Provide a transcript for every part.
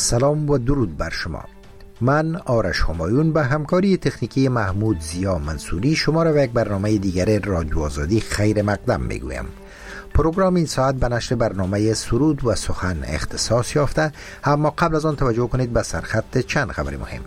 سلام و درود بر شما. من آرش همایون به همکاری تکنیکی محمود زیا منصوری شما را به یک برنامه دیگر رادیو آزادی خیر مقدم میگویم. پروگرام این ساعت به نشر برنامه سرود و سخن اختصاص یافته، اما قبل از آن توجه کنید به سرخط چند خبر مهم.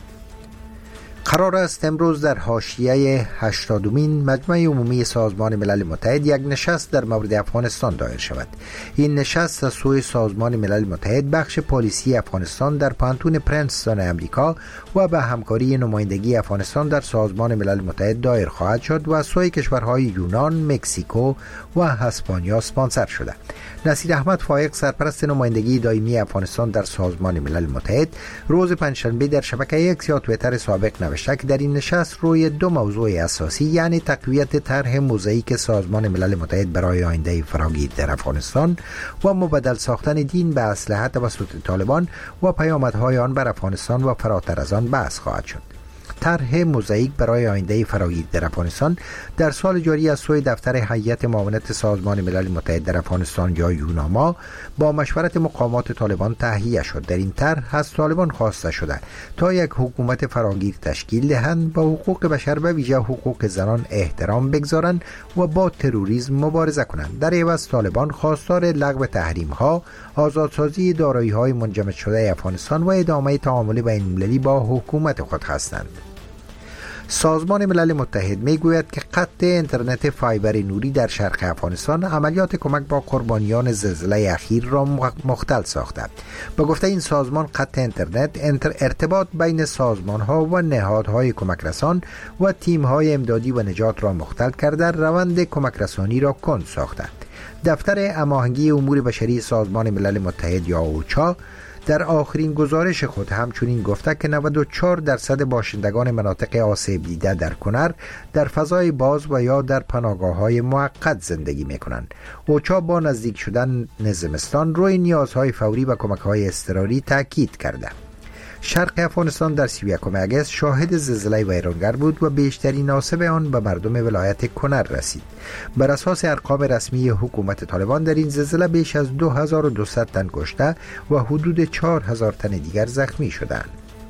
قرار است امروز در حاشیه 80مین مجمع عمومی سازمان ملل متحد یک نشست در مورد افغانستان دایر شود. این نشست از سوی سازمان ملل متحد بخش پالیسی افغانستان در پانتون پرنستون امریکا و به همکاری نمایندگی افغانستان در سازمان ملل متحد دایر خواهد شد و از سوی کشورهای یونان، مکزیکو و اسپانیا اسپانسر شده. نصیر احمد فایق سرپرست نمایندگی دائمی افغانستان در سازمان ملل متحد روز پنجشنبه در شبکه اکس یا توییتر سابق نوشته که در این نشست روی دو موضوع اساسی، یعنی تقویت طرح موزاییک سازمان ملل متحد برای آینده فراگیر در افغانستان و مبدل ساختن دین به اسلحه توسط طالبان و پیامدهای آن بر افغانستان و فراتر از آن بحث خواهد شد. طرح موزاییک برای آینده فراگیر در افغانستان در سال جاری از سوی دفتر هیئت معاونت سازمان ملل متحد در افغانستان یا یوناما با مشورت مقامات طالبان تهیه شد. در این طرح از طالبان خواسته شده تا یک حکومت فراگیر تشکیل دهند، با حقوق بشر و ویژه حقوق زنان احترام بگذارند و با تروریسم مبارزه کنند. در عوض طالبان خواستار لغو تحریم‌ها، آزادسازی دارایی‌های منجمد شده افغانستان و ادامه تعامل بین‌المللی با حکومت خود هستند. سازمان ملل متحد میگوید که قطع اینترنت فایبر نوری در شرق افغانستان عملیات کمک با قربانیان زلزله اخیر را مختل ساخته. به گفته این سازمان، قطع اینترنت ارتباط بین سازمان‌ها و نهادهای کمک رسان و تیم‌های امدادی و نجات را مختل کرده، روند کمک رسانی را کند ساخته. دفتر هماهنگی امور بشری سازمان ملل متحد یا اوچا در آخرین گزارش خود همچنین گفته که 94% باشندگان مناطق آسیب دیده در کنر در فضای باز و یا در پناهگاه‌های موقت زندگی می‌کنند. اوچا با نزدیک شدن زمستان روی نیازهای فوری و کمک‌های اضطراری تاکید کرده. شرق افغانستان در 31 اگست شاهد زلزله ویرانگر بود و بیشترین آسیب آن به مردم ولایت کنر رسید. بر اساس ارقام رسمی حکومت طالبان در این زلزله بیش از 2200 تن کشته و حدود 4000 تن دیگر زخمی شدند.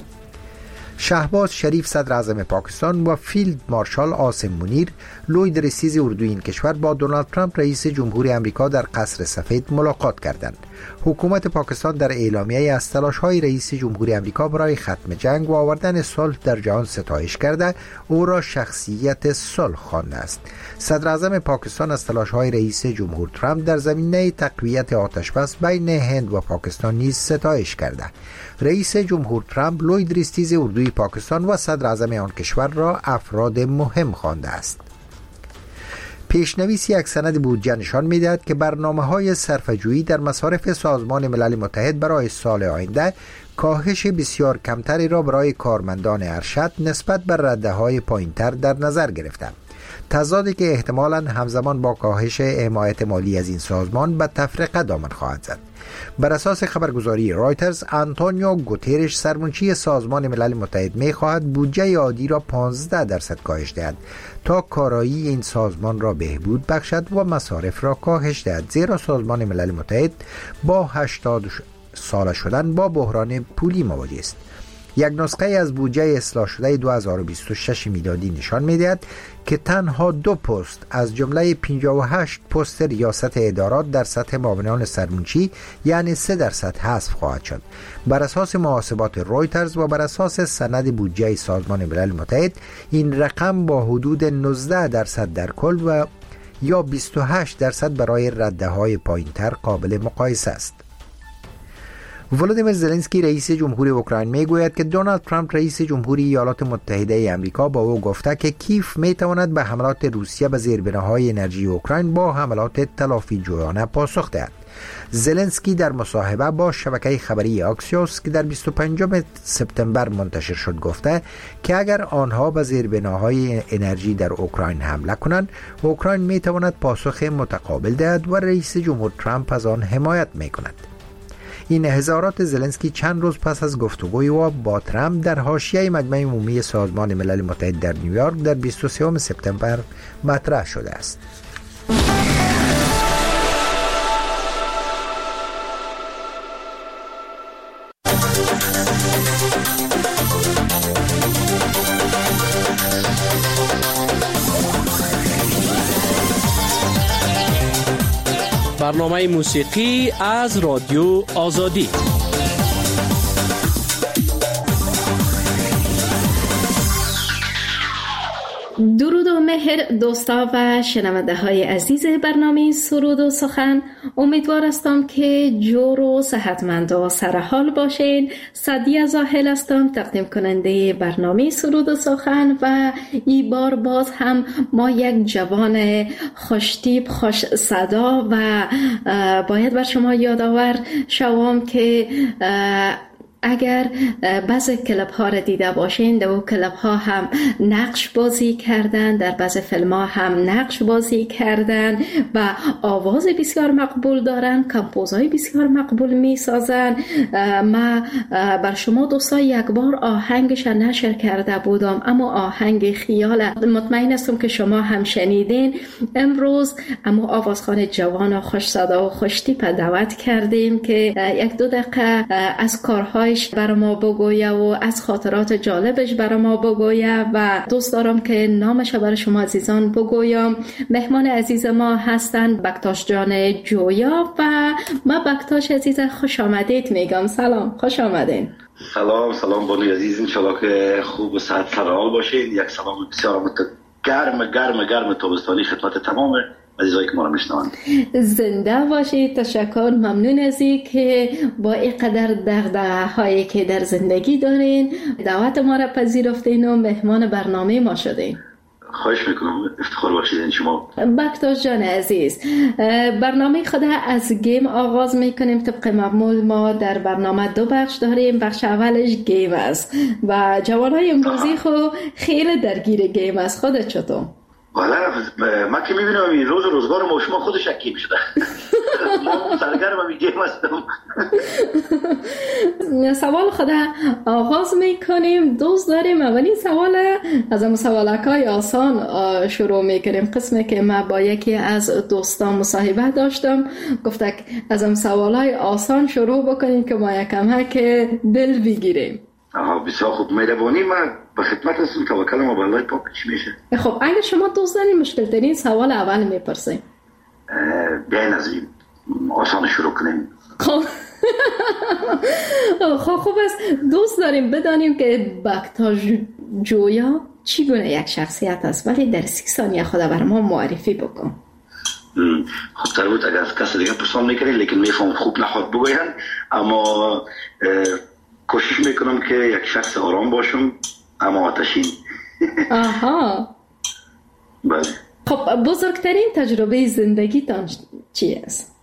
شهباز شریف صدر اعظم پاکستان و فیلد مارشال عاصم منیر لوی درسیز اردوی این کشور با دونالد ترامپ رئیس جمهور امریکا در قصر سفید ملاقات کردند. حکومت پاکستان در اعلامیه از تلاش‌های رئیس جمهور امریکا برای ختم جنگ و آوردن صلح در جهان ستایش کرده او را شخصیت صلح خوانده است. صدر اعظم پاکستان از تلاش‌های رئیس جمهور ترامپ در زمینه تقویت آتشبس بین هند و پاکستان نیز ستایش کرده. رئیس جمهور ترامپ لوی درسیز اردوی پاکستان و صدر اعظم آن کشور را افراد مهم خوانده است. پیشنویس یک سند بودجه نشان می‌دهد که برنامه‌های صرفه‌جویی در مصارف سازمان ملل متحد برای سال آینده کاهش بسیار کمتری را برای کارمندان ارشد نسبت بر رده‌های پایین‌تر در نظر گرفته. تضادی که احتمالاً همزمان با کاهش حمایت مالی از این سازمان به تفرقه دامن خواهد زد. بر اساس خبرگزاری رایترز، آنتونیو گوترش سرمنشی سازمان ملل متحد می‌خواهد بودجه عادی را 15% کاهش دهد تا کارایی این سازمان را بهبود بخشد و مصارف را کاهش دهد، زیرا سازمان ملل متحد با 80 ساله شدن با بحران پولی مواجه است. یک نسخه از بودجه اصلاح شده 2026 میلادی نشان می‌دهد که تنها 2 پست از جمله 58 پست ریاست ادارات در سطح معاونان سرمنشی یعنی 3% حذف خواهد شد. بر اساس محاسبات رایترز و بر اساس سند بودجه سازمان ملل متحد این رقم با حدود 19% در کل و یا 28% برای رده‌های پایین‌تر قابل مقایسه است. ولادیمیر زلنسکی رئیس جمهوری اوکراین میگوید که دونالد ترامپ رئیس جمهوری ایالات متحده آمریکا با او گفته که کیف میتواند به حملات روسیه به زیربناهای انرژی اوکراین با حملات تلافی جویانه پاسخ دهد. زلنسکی در مصاحبه با شبکه خبری آکسیوس که در 25 سپتامبر منتشر شد گفته که اگر آنها به زیربناهای انرژی در اوکراین حمله کنند، اوکراین میتواند پاسخ متقابل دهد و رئیس جمهور ترامپ از آن حمایت میکند. این اظهارات زلنسکی چند روز پس از گفتگوی او با ترامپ در حاشیه مجمع عمومی سازمان ملل متحد در نیویورک در 23 سپتامبر مطرح شده است. برنامه موسیقی از رادیو آزادی. درود و مهر دوستا و شنونده های عزیز برنامه سرود و سخن. امیدوار هستم که جور و صحتمند و سرحال باشین. سعدیه زاهل هستم، تقدیم کننده برنامه سرود و سخن، و این بار باز هم ما یک جوان خوشتیپ خوش صدا و باید بر شما یادآور شوم که اگر بعضی کلپ ها را دیده باشین، در اون کلپ ها هم نقش بازی کردن، در بعضی فیلم ها هم نقش بازی کردن و آواز بسیار مقبول دارن، کمپوزهای بسیار مقبول می سازن. ما بر شما دوستا یک بار آهنگش نشر کرده بودم، اما آهنگ خیال، مطمئن هستم که شما هم شنیدین. امروز اما آوازخوان جوان و خوش صدا و خوش تیپ دعوت کردیم که یک دو دقیقه از کارهای برای ما بگویه و از خاطرات جالبش برای ما بگویه و دوست دارم که نامش برای شما عزیزان بگویم. مهمان عزیز ما هستند بکتاش جان جویا و ما بکتاش عزیز خوش آمدید میگم. سلام، خوش آمدین. سلام بانوی عزیز، انشالله که خوب و صحت سرحال باشید. یک سلام بسیار گرم تابستانی خدمت تمام عزیزایی که ما رو میشنوند. زنده باشید. تشکر، ممنون از این که با اینقدر دغدغه هایی که در زندگی دارین دعوت ما را پذیرفتین و مهمان برنامه ما شدین. خواهش میکنم، افتخار باشید شما. بکتاش جان عزیز، برنامه خود از گیم آغاز میکنیم. طبق معمول ما در برنامه دو بخش داریم. بخش اولش گیم است و جوانای امروزی خو خیلی درگیر گیم است. خودت چطور؟ والا من که میبینم این روز روزگار ما شما خودش اکیم شده. ما سرگرم میگیم هستم. سوال خود آغاز میکنیم. دوست داریم اولین سوال از هم سوالکای آسان شروع میکنیم. قسمی که من با یکی از دوستان مصاحبه داشتم، گفته از هم سوالای آسان شروع بکنیم که ما یکم که دل بگیریم. بسیار خوب، مهربانی. من به خدمت هستم. توکل ما به الله. پاک چی میشه؟ خب اگر شما دوست دارین مشکل ترین سوال اول میپرسیم. بیاین از این آسان شروع کنیم. خوب است. دوست داریم بدانیم که بکتاش جویا چی گونه یک شخصیت است، ولی در 30 ثانیه خود بر ما معرفی بکن. خب تربوت اگر از کس دیگه پرسان میکنید، لیکن میفهم خوب نخواد بگوین، اما کوشش میکنم که یک شخص آرام باشم اما آتشین. آها. بله. خب بزرگترین تجربه زندگیتان چی است؟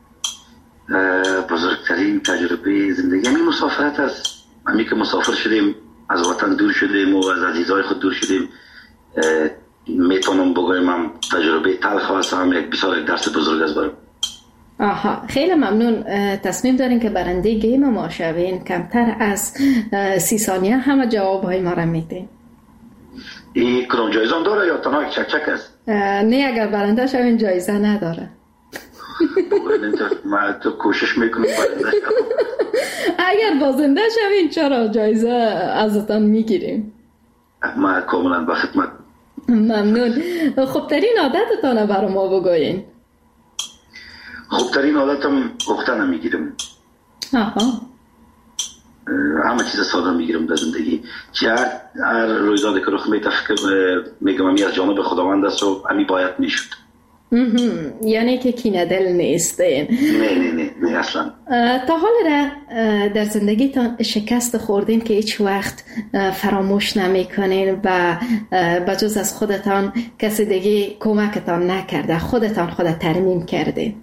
بزرگترین تجربه زندگی همین مسافرت است. همین که مسافر شدیم، از وطن دور شدیم و از عزیزای خود دور شدیم. میتونم بگویم هم تجربه تلخ است، هم یک بسیار درس بزرگ است برام. آها، خیلی ممنون. تصمیم دارین که برنده گیم ما شوین. کمتر از 30 ثانیه همه جوابهای ما را میدین. این کدام جایزه داره یا تنها یک چک است؟ نه، اگر برنده شوین جایزه نداره. من تو کوشش میکنم برنده شوم. اگر بازنده شوین چرا جایزه ازتان میگیریم. من کاملا به خدمت. ممنون. خوبترین عادتتان برای ما بگوین. خوبترین عادتم گفتن میگیرم. آها. همه چیز ساده میگیرم در زندگی. هر رویدادی که رخ میده میگم امی از جانب خداوند است و امی باید میشد. یعنی که کینه دل نیستین؟ نه اصلا. تا حال در زندگیتان شکست خوردین که هیچ وقت فراموش نمیکنین و بجز از خودتان کسی دیگه کمکتان نکرده، خودتان ترمیم کردین؟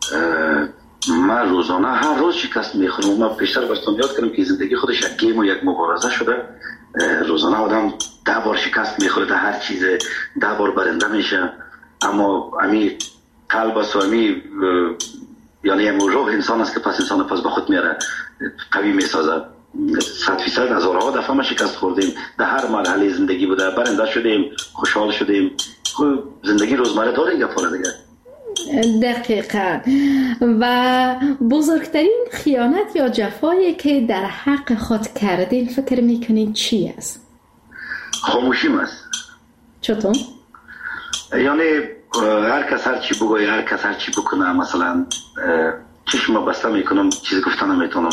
من روزانه هر روز شکست میخورم. من پیشتر باشتم یاد کردم که زندگی خودش یک گیم و یک مبارزه شده. روزانه آدم 10 بار شکست میخوره در هر چیز، 10 بار برنده میشه، اما امی قلب است و امی یعنی روح انسان است که پس انسان پس به خود میاره، قوی میسازد. 100% هزارها دفعه ما شکست خوردیم، در هر مرحله زندگی بوده، برنده شدیم، خوشحال شدیم. زندگی روزمره داره یک فاره دیگه. دقیقاً. و بزرگترین خیانت یا جفایی که در حق خود کردین فکر میکنین چی است؟ خاموشیم است. چطور؟ یعنی هر کس هر چی بگوید، هر کس هر چی بکنه، مثلا چشم بسته میکنم، چیزی گفتن نمیتونم،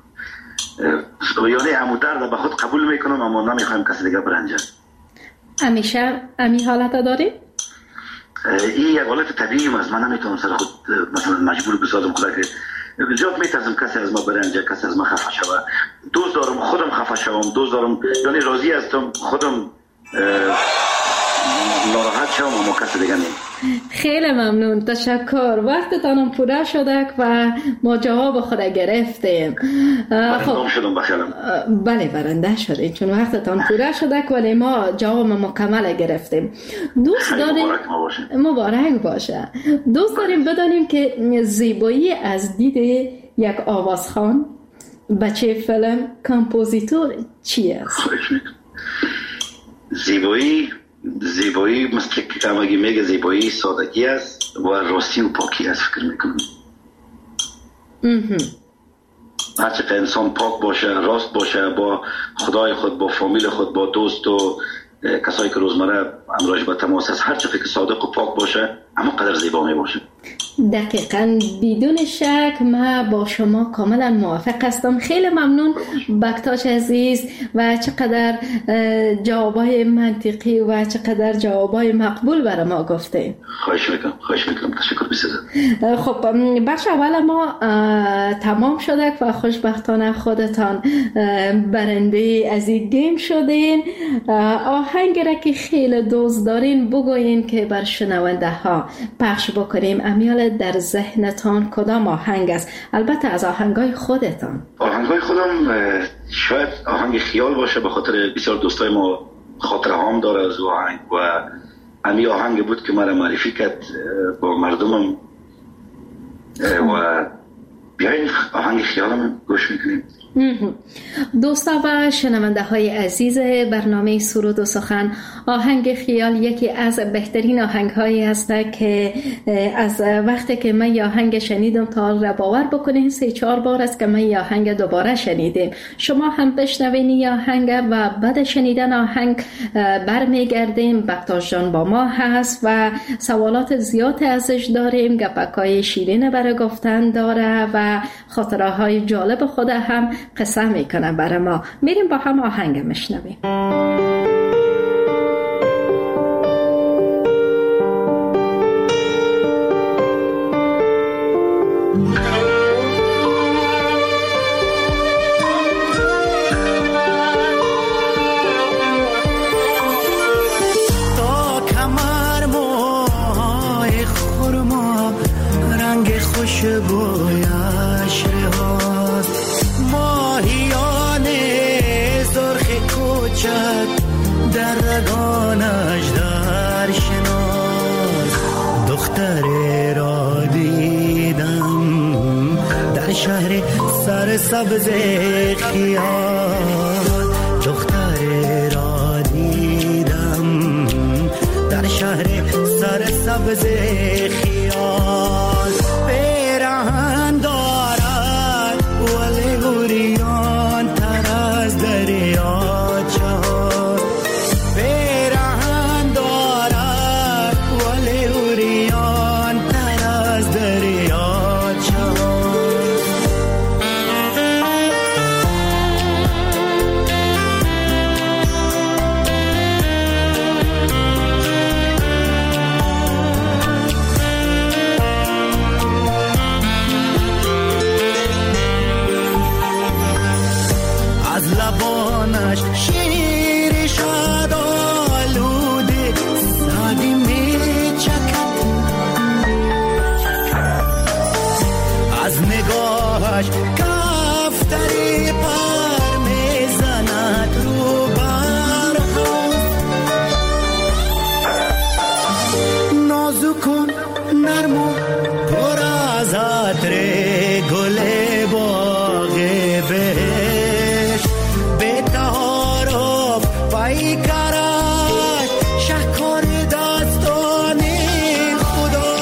یعنی همون درد به خود قبول میکنم اما نمیخوایم کسی دیگه برنجه. همیشه امی حالت داری؟ این یک حالت طبیعی است. من نمیتونم سر خود مثلا مجبور بسازم خدا که زیاد میترسم کسی از ما برنجه، کسی از ما خفه شوه. دوست دارم خودم خفه شوم، دوست دارم یعنی راضی هستم خودم ناراحت شوم اما کسی دیگه نیم. خیلی ممنون، تشکر. وقتتانم پوره شده و ما جواب خود گرفتیم. برنده شدم بخیرم. بله برنده شدیم چون وقتتان پوره شده ولی ما جواب مکمل گرفتیم. دوست داریم مبارک باشه. دوست داریم بدانیم که زیبایی از دید یک آوازخوان، بچه فیلم، کامپوزیتور چی است؟ زیبایی مثل که همگی میگه زیبایی سادگی است و راستی و پاکی است. فکر میکنم هرچقدر انسان پاک باشه، راست باشه با خدای خود، با فامیل خود، با دوست و کسایی که روزمره امراش به تماس است، هرچقدر که صادق و پاک باشه اما قدر زیبا می باشه. دقیقاً بدون شک من با شما کاملا موافق هستم. خیلی ممنون بکتاش عزیز و چقدر جوابای منطقی و چقدر جوابای مقبول برای ما گفتین. خواهش میکنم. تشکر بسیار. خب بخش اول ما تمام شده و خوشبختانه خودتان برنده از این گیم شدین. آهنگی را که خیلی دوست دارین بگوین که بر شنونده ها پخش بکنیم. امیال در ذهنتان کدام آهنگ است؟ البته از آهنگای خودتان. آهنگای خودم شاید آهنگ خیال باشه، به خاطر بسیار دوستای ما خاطره هام داره از آهنگ و امی آهنگ بود که مرا معرفی کرد با مردمم و بیاین آهنگ خیالم گوش میکنیم. دوستا و شنونده های عزیز برنامه سرود و سخن، آهنگ خیال یکی از بهترین آهنگ هایی است که از وقتی که من آهنگ شنیدم تا را باور بکنین 3-4 بار است که من آهنگ دوباره شنیدم. شما هم بشنوین آهنگ و بعد شنیدن آهنگ برمیگردیم. بکتاش جان با ما هست و سوالات زیاد ازش داریم، گپکای شیرین برای گفتن داره و خاطره های جالب خود هم قصه میکنه برای ما. میریم با هم آهنگ میشنویم. تا کمر موهای خرما رنگ خوشبویش رهاست، ماهیان سرخ کوچک در رگانش در شناس، دختری را دیدم در شهر سرسبز خیال، دختری را دیدم در شهر سرسبز خیال، پیراهن دارد ولی گریان تر از دریاچه ها، پیراهن دارد ولی گریان تر از دریاچه ها. از لبانش شیر شد آلوده سادی می چکد، از نگاهش کفتری پر می زند رو برها، نازک و نرم و پر از عطر گل باغ بهش، به تعارف پیکرش شکر دستان خدا،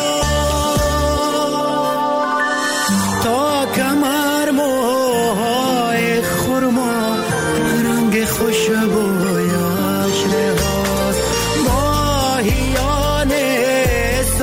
تا کمر موهای خرما رنگ خوشبویش رهاست، ماهیان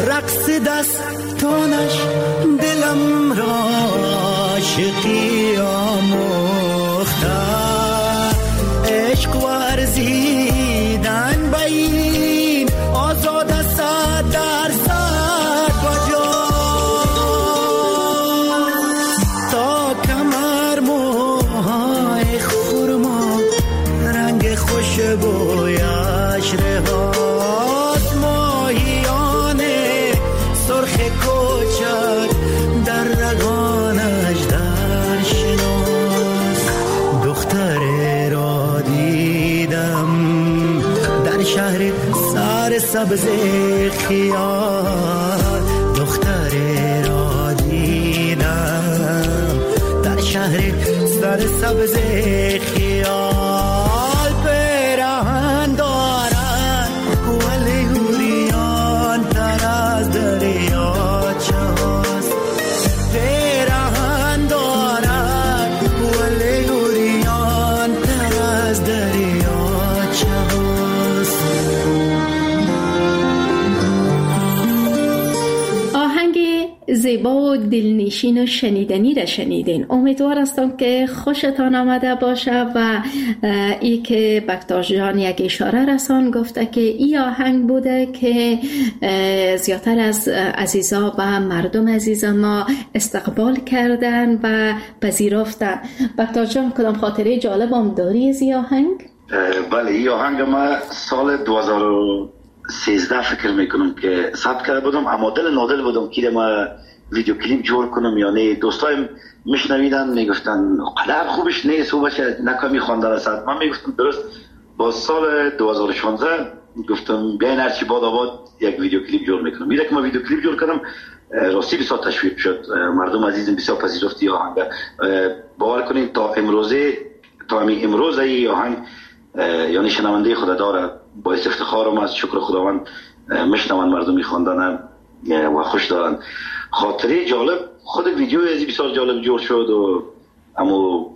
رقص دستانش دلم را عاشقی آموخته عشق ورزیدن به این آزاد 100% بجا تا کمر موهای خرما رنگ خوشبویش رهاست ماهیان سرخ کوچک در رگانش در شناس دختر را دیدم در شهر سر سبز خیال دختر را دیدم در شهر سر سبز خیال پیراهن دارد ولی اوریان تر از دریاچه هاست پیراهن دارد ولی اوریان تر از دریاچه هاست. آهنگ زیبا و دلنشین و شنیدنی را شنیدین. امیدوار هستم که خوشتان آمده باشه و ای که بکتاش جان یک اشاره رسان گفته که ای آهنگ بوده که زیادتر از عزیزا و مردم عزیز ما استقبال کردن و پذیرفتن. بکتاش جان کدام خاطره جالب هم داری از ای آهنگ؟ بله ای آهنگ ما سال 2013 فکر میکنم که ثبت کرده بودم اما دل نادل بودم که ما ویدیو کلیپ جور کنم یعنی دوستایم میشنویدن میگفتن قدر خوبش نیست و باشه نکمی خوانده رسد من میگفتم درست با سال 2016 گفتم بیاین هرچی باد آباد یک ویدیو کلیپ جور میکنم میره که ما ویدیو کلیپ جور کنم راستی بسیار تشویق شد مردم عزیزم بسیار پذیرفتی آهنگ باور کنید تا امروز ای آهنگ یعنی شنونده خدا داره باعث افتخارم از شکر خداوند میشنون مردم میخواندن و خوش دارن خاطره جالب خود ویدیو ازی بسیار جالب جور شد و همه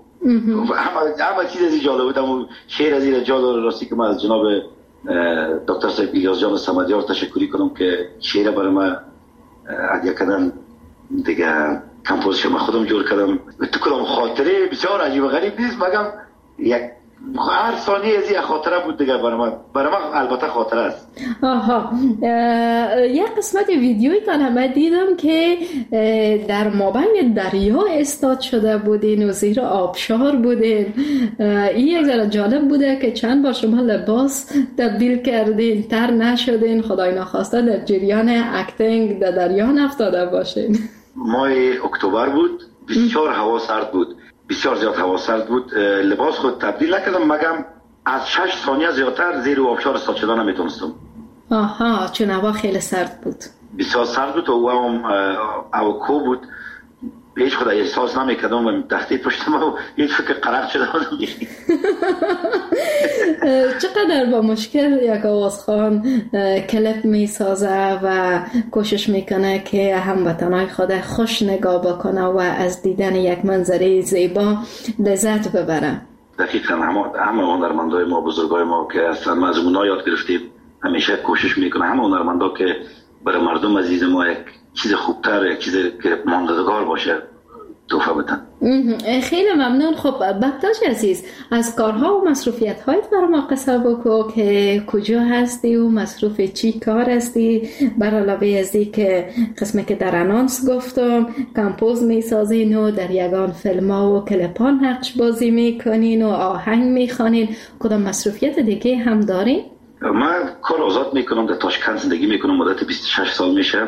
چیز ازی جالب بود اما شعر ازی رجال داره راستی که من از جناب دکتر صاحب الیاس جان صمدیار تشکری کنم که شعر برای من عدیه کردن دیگه کمپوزش من خودم جور کردم تو کدام خاطره بسیار عجیب و غریب نیست مگم یک هر ثانیه از یک خاطره بود دیگه برای من البته خاطره است. آها یک قسمت ویدیویی که من دیدم که در مابین دریا استاد شده بودین و زیر آبشار بودین این یک ذره جالب بوده که چند بار شما لباس تبدیل کردین تر نشدین خدای نخواسته در جریان اکتینگ در دریا نفتاده باشین. ماه اکتبر بود بسیار هوا سرد بود بسیار زیاد هوا سرد بود لباس خود تبدیل نکردم مگم از 6 ثانیه زیادتر زیر آبشار استاد شدن نمیتونستم. آها چون هوا خیلی سرد بود بسیار سرد بود و هوا کو بود هیچ خود احساس نمیکردم و تحتی پشتم و هیچ فکر قرق شده بودم. چقدر با مشکل یک آوازخوان کلیپ میسازه و کوشش میکنه که هموطنای خود خوش نگاه بکنه و از دیدن یک منظره زیبا لذت ببره. دقیقاً همه هنرمندای ما بزرگای ما که اصلا ما از اونا یاد گرفتیم همیشه کوشش میکنه همه هنرمندا که برای مردم عزیز ما یک چیز خوبتر یک چیز که ماندگار باشه توفه بدن. خیلی ممنون. خب بکتاش عزیز از کارها و مصروفیت هایت برای ما قصه بکو که کجا هستی و مصروف چی کار هستی بر علاوه از این که قسمه که در انانس گفتم کمپوز میسازین و در یگان فیلم ها و کلپان نقش بازی میکنین و آهنگ میخوانین کدام مصروفیت دیگه هم دارین؟ من کار آزاد میکنم در تاشکند زندگی میکنم مدت 26 سال میشه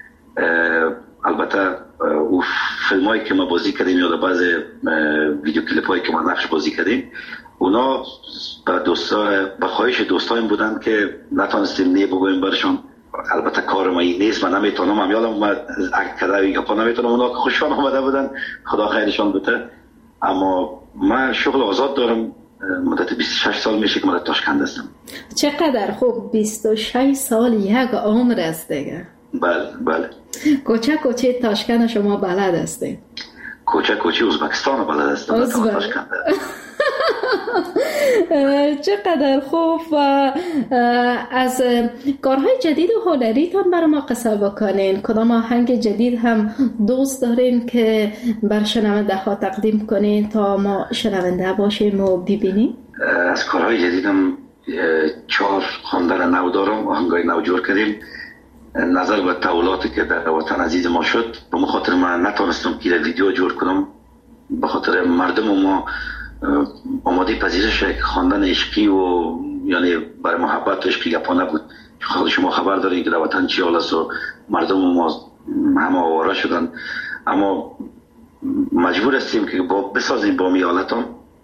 البته او فیلم هایی که ما بازی کردیم یا بعض ویدیو کلیپ هایی که ما نقش بازی کردیم اونا به خواهش دوستایم بودن که نتونستیم بگویم برشون البته کار ما این نیست من نمیتونم هم یادم اومد اکت کرده یا پا نمیتونم اونا که خوشحال آمده بودن خدا خیرشان بده اما من شغل آزاد دارم مدت 26 سال میشه که من تاشکند هستم. چقدر خوب 26 سال یک عمر است دیگه. بله کوچه تاشکند شما بلد هستین؟ کوچه ازبکستان بلد هستم. چقدر خوب. و از کارهای جدید و هنریتان برای ما قصه بکنین. کدام آهنگ جدید هم دوست دارین که بر شنونده ها تقدیم کنین تا ما شنونده باشیم و ببینیم؟ از کارهای جدیدم 4 خواندن نو دارم، آهنگای نو جور کردیم. نظر به تحولاتی که در وطن عزیز ما شد، به خاطر من نتونستم که ویدیو جور کنم، به خاطر مردم ما آماده پذیرش خواندن عشقی و یعنی برای محبت و عشقی گپا نبود. خود شما خبر دارین که در وطن چی حال است و مردم ما همه آواره شدن، اما مجبور هستیم که بسازیم با می حالتان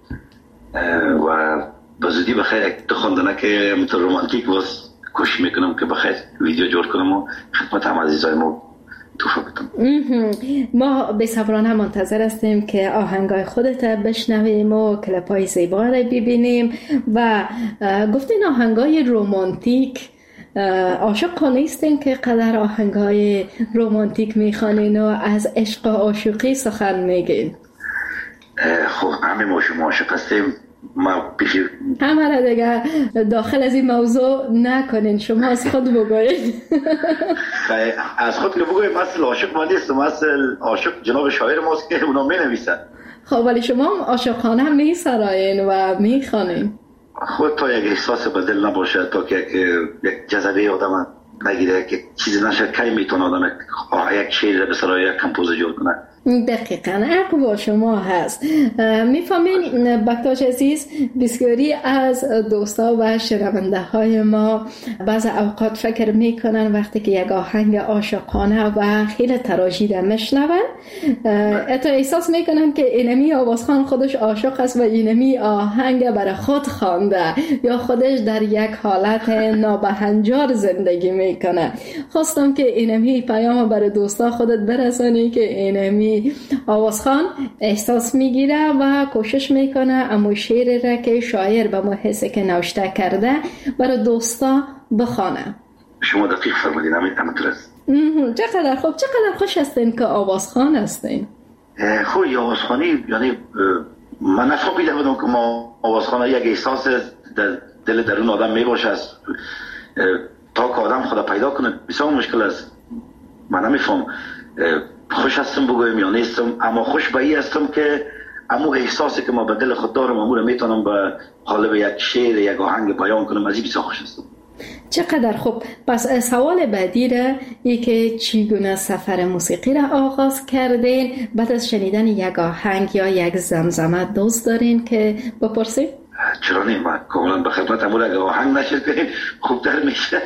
و به زودی بخیر دو خواندنه که مثل رومانتیک باز کوشش میکنم که بخیر ویدیو جور کنم و خدمت هم عزیزای ما توفیق بدم. ما بی‌صبرانه منتظر هستیم که آهنگای خودت بشنویم و کلیپای زیبا رو ببینیم. و گفتین آهنگای رومانتیک، عاشق نیستین که قدر آهنگای رومانتیک میخوانین و از عشق و عاشقی سخن میگین؟ خب همه ما شما عاشق هستیم. ما پیشی همه را دیگه داخل از این موضوع نکنین، شما از خود بگوید. از خود که بگویم اصل عاشق ما نیستم، اصل عاشق جناب شاعر ماست که اونا می نویسن. خب ولی شما هم عاشقانه می سرایین و می خوانین. خود تا یک احساس به دل نباشه، تا که یک جذبه آدم نگیره که چیزی نشه، کی میتونه آدم یک شعر به سرای یک کمپوز جور کنه. دقیقاً حق با شما هست. میفهمین بکتاش عزیز، بسیاری از دوستا و شنونده های ما بعض اوقات فکر میکنن وقتی که یک آهنگ عاشقانه و خیلی تراژیده میشنون، حتی احساس میکنن که اینمی آوازخوان خودش عاشق است و اینمی آهنگ برای خود خوانده یا خودش در یک حالت نابهنجار زندگی میکنه. خواستم که اینمی پیام برای دوستا خودت برسانی که اینمی آوازخوان احساس میگیره و کوشش میکنه اما شعر را که شاعر به محسه که نوشته کرده برای دوستا بخوانه. شما دقیق فرمودین، همینطور است. چقدر خوب، چقدر خوش هستین که آوازخوان هستین. خوی آوازخوانی، یعنی من نفهمیده بودم که ما آوازخوان یک احساس در دل درون آدم میباشه است تا که آدم خدا پیدا کنه بسیار مشکل است. من نمیفهم خوش هستم بگویم یا نیستم، اما خوش به این هستم که امو احساسی که ما به دل خود دارم امو رو میتونم به قالب یک شعر یک آهنگ بیان کنم. از این بسیار خوش هستم. چقدر خوب. پس سوال بعدی را ای که چگونه سفر موسیقی را آغاز کردین بعد از شنیدن یک آهنگ یا یک زمزمه دوست دارین که بپرسید؟ چرا نیم، من کاملا به خدمت امو را اگه آهنگ نشد کنیم خوبتر میشه.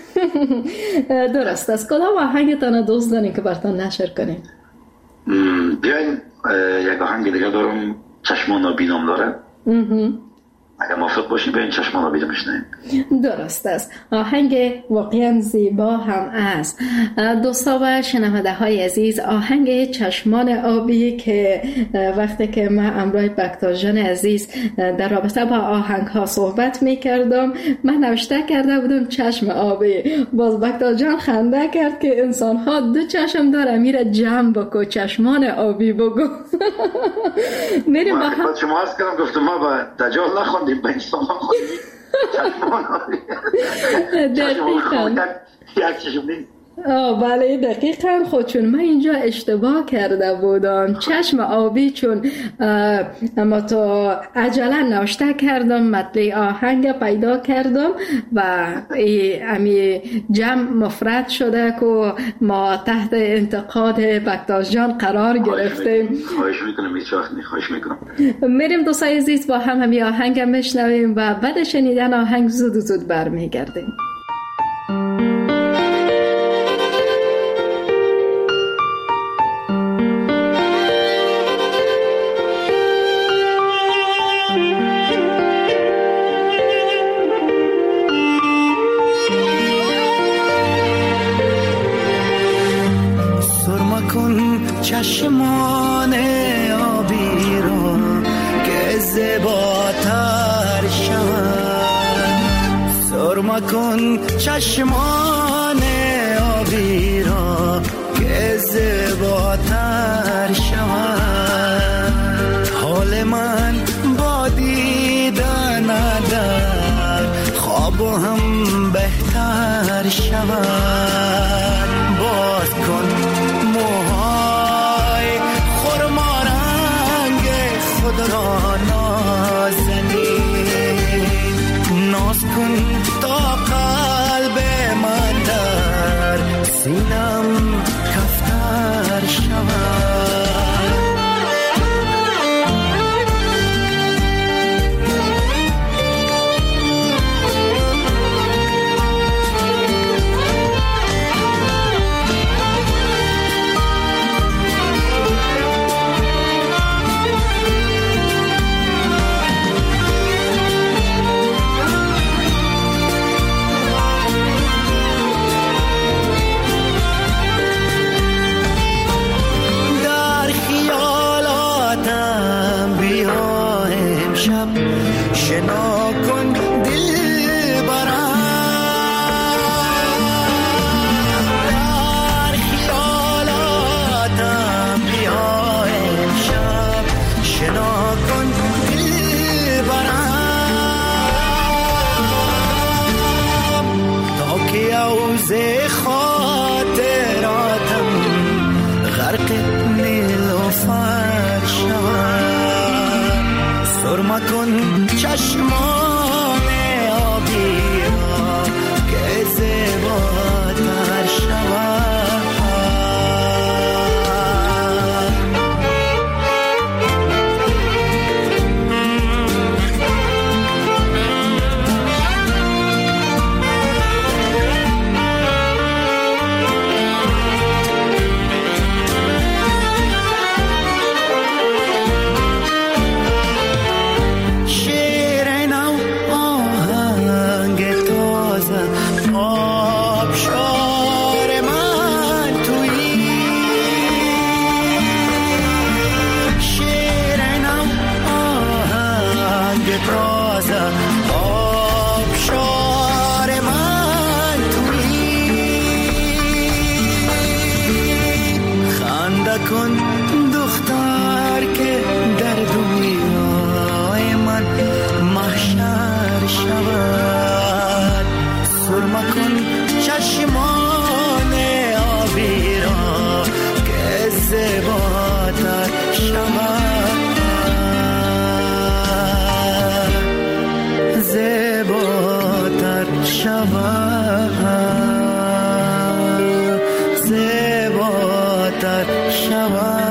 درست است. کدام آهنگتان دوست دارین که براتون نشر کنیم؟ بیاین یک آهنگ دیگه دارم، چشمان نابینام داره. اگر موافق باشین بیاین چشمان نابینام بشنویم. درست است. آهنگ واقعا زیبا هم است. دوستا و شنونده های عزیز، آهنگ چشمان آبی که وقتی که من امروز بکتاش جان عزیز در رابطه با آهنگ ها صحبت میکردم، من نوشته کرده بودم چشم آبی، باز بکتاش جان خنده کرد که انسان ها دو چشم داره، میره جمع بکو چشمان آبی بگو. میریم با هم. شما هست کردم گفتم ما با دجال نخوندیم به انسان خوندیم چشمان آبی. دقیقا یک چشم نیست. بله دقیقا. خود چون من اینجا اشتباه کرده بودم، چشم آبی، چون اما تو عجله نوشته کردم مطلع آهنگ پیدا کردم و امی جمع مفرد شده که ما تحت انتقاد بکتاش جان قرار گرفتیم. خواهش میکنم هیچ وقت خواهش میکنم. میریم دوستای عزیز با هم همی آهنگ میشنویم و بعد شنیدن آهنگ زود برمیگردیم. چشمان آبی را که زیباتر شود، سرما کن چشمان آبی را که زیباتر شود. حال من با دیدن سینم کفتر شود. شنا کن دل برم، در خیالاتم بیا امشب، شنا کن دل برم، تا که عوض خاطراتم غرق نیلوفر شود. سرما کن چشمان آبی را که زیباتر شود. کن دختر که در دنیای من محشر شود. سرما کن چشمان آبی را که زیباتر شود، زیباتر شود، زیباتر شود.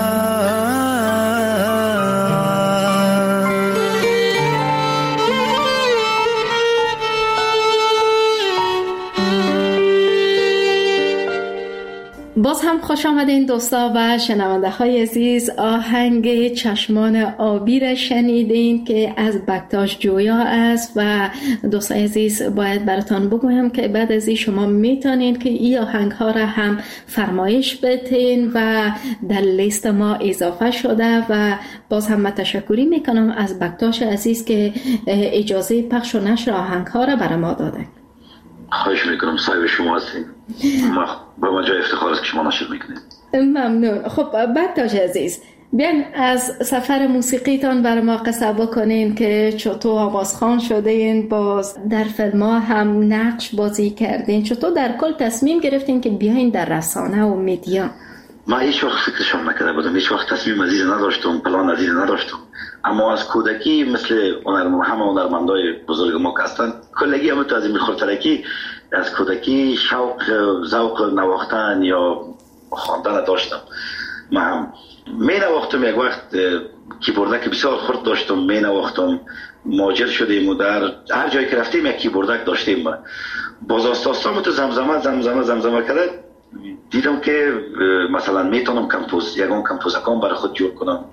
باز هم خوش آمدین دوستا و شنونده های عزیز. آهنگ چشمان آبی را شنیدین که از بکتاش جویا است و دوستای عزیز باید براتان بگویم که بعد از این شما میتونین که این آهنگ ها را هم فرمایش بدین و در لیست ما اضافه شده و باز هم تشکری میکنم از بکتاش عزیز که اجازه پخش و نشر آهنگ ها را برای ما داده. خواهش میکنم، صاحب شما هستیم، با ما جای افتخار است که شما نشر میکنید. ممنون. خب بکتاش عزیز، بیاین از سفر موسیقیتان برای ما قصه بکنین که چطور آوازخوان شدین، باز در فیلم ها هم نقش بازی کردین، چطور در کل تصمیم گرفتین که بیاین در رسانه و میدیا؟ ما هیچ وقت فکرشان نکرده بودم، هیچ وقت تصمیم عزیز نداشتم، پلان عزیز نداشتم، اما از کودکی مثل همه هنرمندای بزرگ ما که هستن، کلگی هم تو از این خورترکی از کودکی شوق ذوق نواختن یا خواندن داشتم. ما هم می نواختم، یک وقت کیبوردک بسیار خرد داشتم، می نواختم، ماجر شدیم و در هر جایی که رفتیم یک کیبوردک داشتیم. باز آستاستام تو زمزمه کرد، دیدم که مثلا میتونم یکم کمپوزکان برای خود جور کنم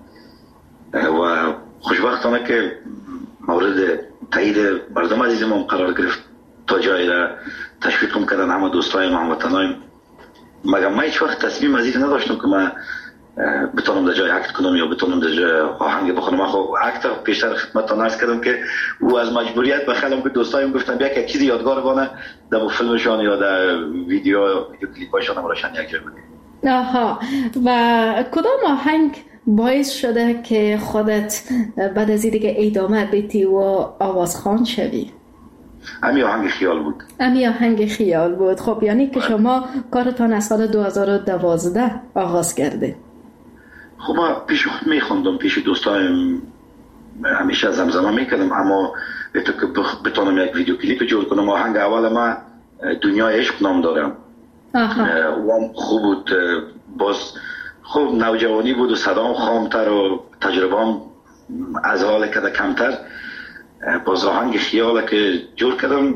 و خوشبختانه که مورد تایید مردم عزیزم قرار گرفت، تا جایی را تشویقم کردن همه دوستایم، هموطنایم. مگر من هیچ وقت تصمیم عزیز نداشتم که من بتونم در جای اکت کنم یا بتونم در جای آهنگ بخونم. خب اکت پیشتر خدمتتون عرض کردم که او از مجبوریت بخلم که دوستایم گفتن بیا که چیزی یادگار بانه در فیلمشان یا در ویدیو کلیپاشون هم راشن یک جای بگیم. آها. و کدام آهنگ باعث شده که خودت بعد از دیگه ادامه بدی و آوازخوان شوی؟ امی آهنگ خیال بود. امی آهنگ خیال بود. خب یعنی که شما کارتان از سال 2012 آغاز کرده. خب من پیش خود میخوندم، پیش دوستایم همیشه زمزمه میکردم، اما به تو که بتونم یک ویدیو کلیپ جور کنم، آهنگ اول من دنیای عشق نام دارم و هم خوب بود. باز خوب نوجوانی بود و صدام خامتر و تجربه‌ام از حال کده کمتر. باز آهنگ خیال که جور کردم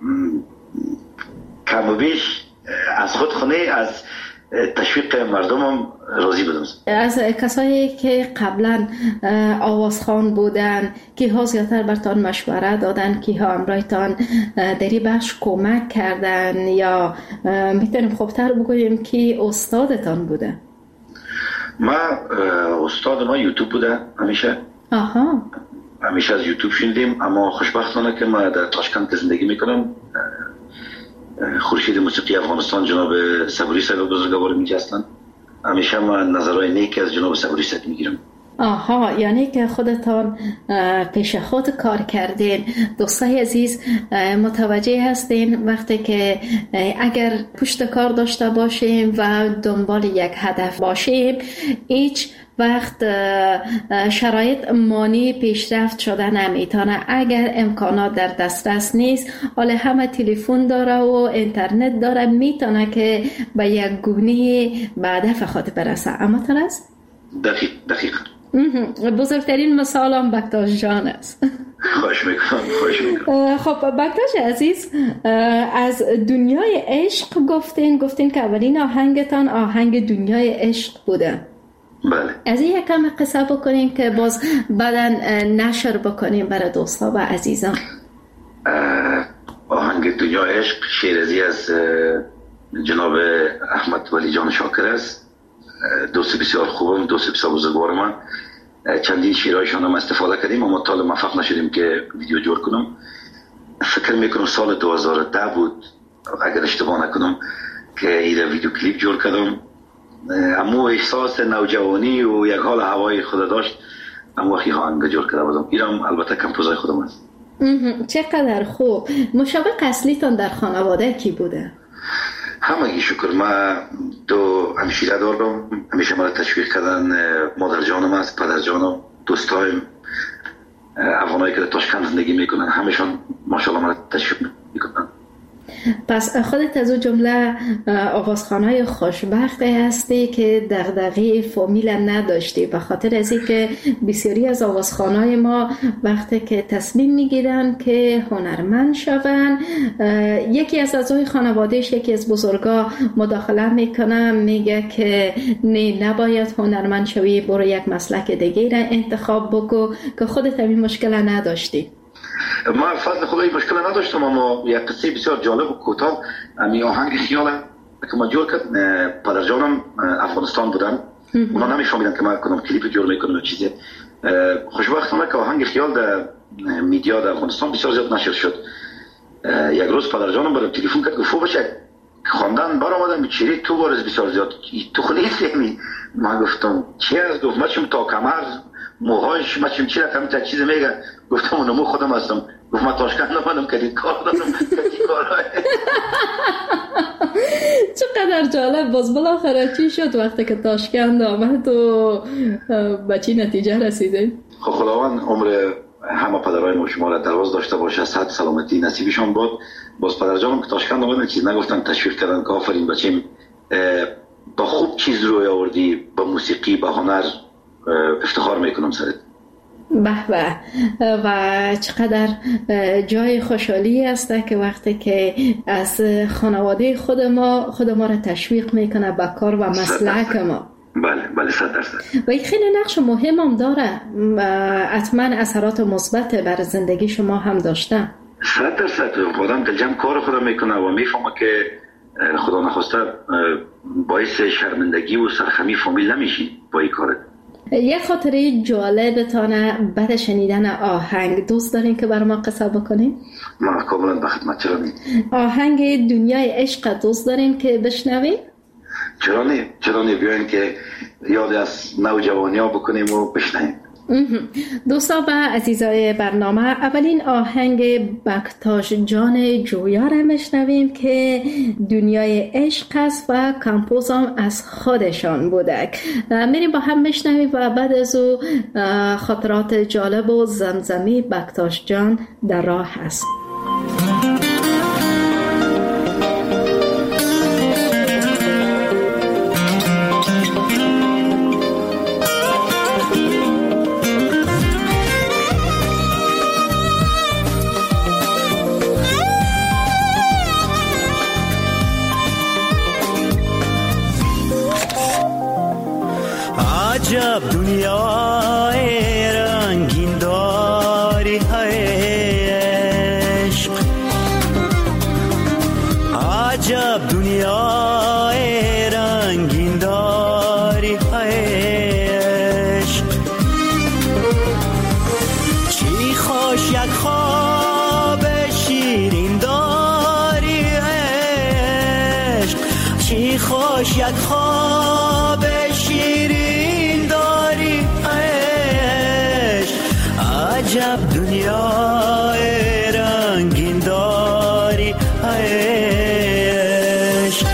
کم و بیش از خود خونه از تشویق مردمم راضی بودم. از کسایی که قبلا آوازخوان بودن که ها زیادتر برتان مشوره دادن، که ها امرایتان دری بخش کمک کردن، یا میتونیم خوبتر بگوییم که استادتان بوده؟ ما استاد ما یوتیوب بوده همیشه. همیشه از یوتیوب شنیدیم، اما خوشبختانه که ما در تاشکند زندگی میکنم. خورشید موسیقی افغانستان جناب صبوری صاحب بزرگوار اینجا هستند. همیشه من نظرهای نیک از جناب صبوری صاحب میگیرم. یعنی که خودتان پیش خود کار کردین. دوستای عزیز متوجه هستین وقتی که اگر پشت کار داشته باشیم و دنبال یک هدف باشیم، هیچ وقت شرایط مانع پیشرفت شده نمیتونه. اگر امکانات در دسترس نیست، حالا همه تلفن داره و اینترنت داره، میتونه که به یک گونه به هدف خود برسه. اما است؟ دقیق. بزرگترین مثال هم بکتاش جان است. خوش میکنم. خب بکتاش عزیز، از دنیای عشق گفتین که اولین آهنگتان آهنگ دنیای عشق بوده. بله. از این یکم قصه بکنیم که باز بعداً نشر بکنیم برای دوستا و عزیزان. آهنگ دنیای عشق شیرازی از جناب احمد ولی جان شاکر است. دوست بسیار خوبم، دوست بسیار بزرگوار من. چندین شیرهایشان هم استفاده کردیم اما تا موفق نشدیم که ویدیو جور کنم. فکر میکنم سال 2010 بود اگر اشتباه نکنم که این ویدیو کلیپ جور کردم. اما احساس نوجوانی و یک حال هوای خود داشت، اما وقتی آهنگ جور کرده بودم. اینم البته کمپوزای خودم است. چقدر خوب. مشابه اصلیتان در خانواده کی بوده؟ همگی شکر. من دو همشیره دارم، همیشه مرا تشویق کردن. مادر جانم است، پدر جانم، دوستایم افغانایی که در تاشکند زندگی میکنن، همشون ماشاءالله مرا تشویق میکنن. پس خودت از اون جمله آوازخوانای خوشبخته هستی که دغدغه فامیل نداشتی، به خاطر از اینکه بسیاری از آوازخوانای ما وقتی که تصمیم میگیرن که هنرمند شون، یکی از اعضای خانوادهش، یکی از بزرگا مداخله میکنه، میگه که نه نباید هنرمند شوی، برو یک مسلک دیگه را انتخاب بکو، که خودت این مشکل نداشتی. ما فضل خدایی مشکل نداشتم، اما یک قصه بسیار جالب و کوتاه. امی آهنگ خیال که ما جور کرد، پدر جانم افغانستان بودن، اونا نمیفهمیدن که ما کنم کلیپ جور میکنم و چیزی. خوشبختانه که آهنگ خیال در میدیا در افغانستان بسیار زیاد نشر شد. یک روز پدر جانم برام تلفن کرد، گفت بچه خواندن برآمدن چیری تو بارز بسیار زیاد تو خونه فهمی. ما گفتم چی است؟ گفت ما چم تا کمر موهایش ما چم چی رقم تا چیز میگه. گفتم اونمو خودم هستم. گفت ما تاشکند نمانم که کار دارم چقدر جالب. باز بالاخره چی شد وقتی که تاشکند آمد و به چی نتیجه رسیدید؟ خب خداوند عمر همه پدرای ما شما را دراز داشته باشه، صحت سلامتی نصیبشان باد. باز پدر جانم که تاشکند آمدن چیز نگفتن، تشویق کردن که آفرین بچیم با خوب چیز روی آوردی، با موسیقی، با هنر افتخار میکنم سرت. به به. و چقدر جای خوشحالی است که وقتی که از خانواده خود ما را تشویق میکنه به کار و مسلک ما. بله 100%. و این خیلی نقش مهم هم داره، حتما اثرات مثبت بر زندگی شما هم داشته. 100% خودم دلجم کار خودم میکنه و میفهمه که خدا نخواسته باعث شرمندگی و سرخمی فامیل نمیشی با این کارت. یه خاطره جالبتانه بعد شنیدن آهنگ دوست دارین که برای ما قصه بکنین؟ ما کاملا به خدمت. آهنگ دنیای عشق دوست دارین که بشنویم؟ چرا نه بیاین که یاد از نوجوانی ها بکنیم و بشنویم. دوستا و عزیزای برنامه، اولین آهنگ بکتاش جان جویا را میشنویم که دنیای عشق است و کمپوز هم از خودشان بوده. میریم با هم میشنویم و بعد از او خاطرات جالب و زمزمی بکتاش جان در راه هست. عجب دنیای رنگین داری عشق، عجب دنیای رنگین داری عشق. چی خوش یک خواب شیرین داری عشق، چی خوش یک خواب شیرین داری عشق، عجب دنیای رنگین داری عشق.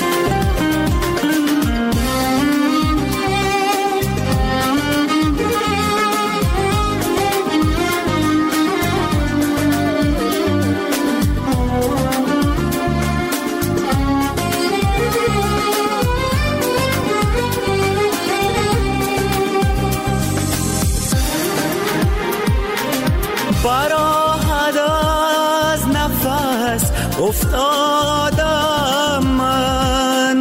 براحت از نفس افتادم من،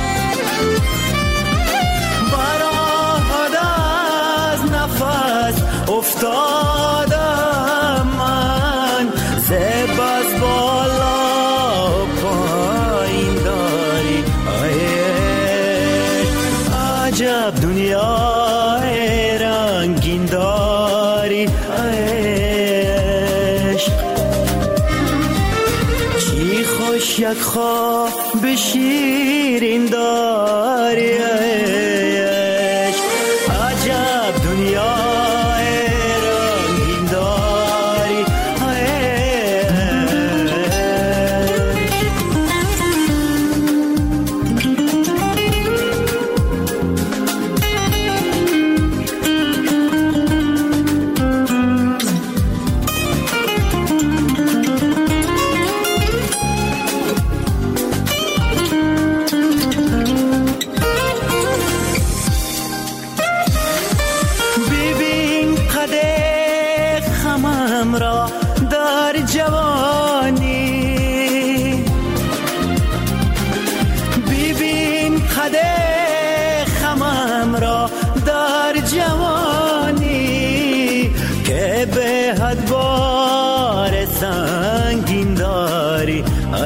براحت از نفس افتادم من. زب از بالا پایین داری عجب دنیای رنگین داری عشق. چی خوش یک خواب شیرین داری عشق، عجب دنیای رنگین داری سنگین داری